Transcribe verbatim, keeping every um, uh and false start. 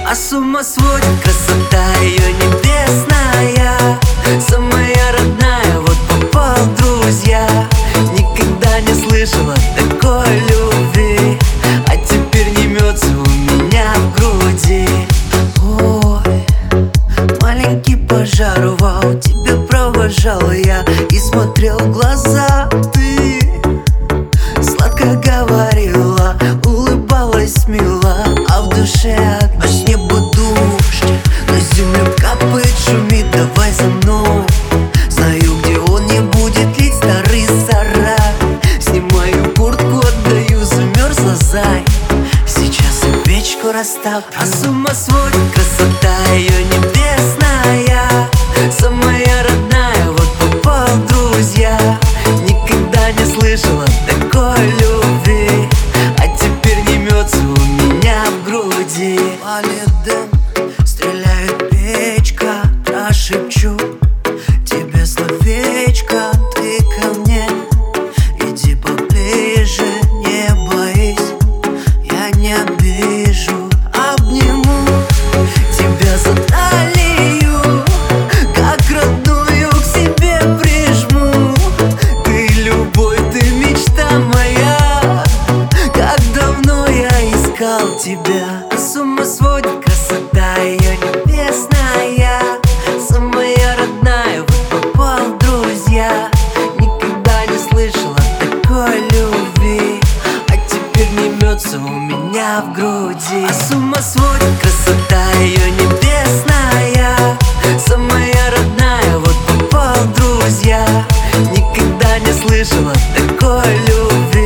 А с ума сводит красота ее небесная, самая родная, вот попал в друзья. Никогда не слышала такой любви, а теперь не мется у меня в груди. Ой, маленький пожар, вау, тебя провожал я и смотрел в глаза. Ты сладко говорила, улыбалась мило, а в душе одна. С неба дождь, на землю капает, шумит, давай за мной. Знаю, где он не будет лить старый сарай. Снимаю куртку, отдаю, замерзла зай. Сейчас и печку расставлю. А с ума сводит красота ее небесная, самая родная, вот попал в друзья. Никогда не слышала такой любви, а теперь не мется у меня в груди. Палит дым, стреляет печка, прошепчу тебе словечко. Ты ко мне иди поближе, не боись, я не обижу. Обниму тебя за талию, как родную к себе прижму. Ты любовь, ты мечта моя, как давно я искал тебя. А с ума сводит красота ее небесная, самая родная, вот попал в друзья. Никогда не слышала такой любви, а теперь не мется у меня в груди. А с ума сводит красота ее небесная, самая родная, вот попал в друзья. Никогда не слышала такой любви,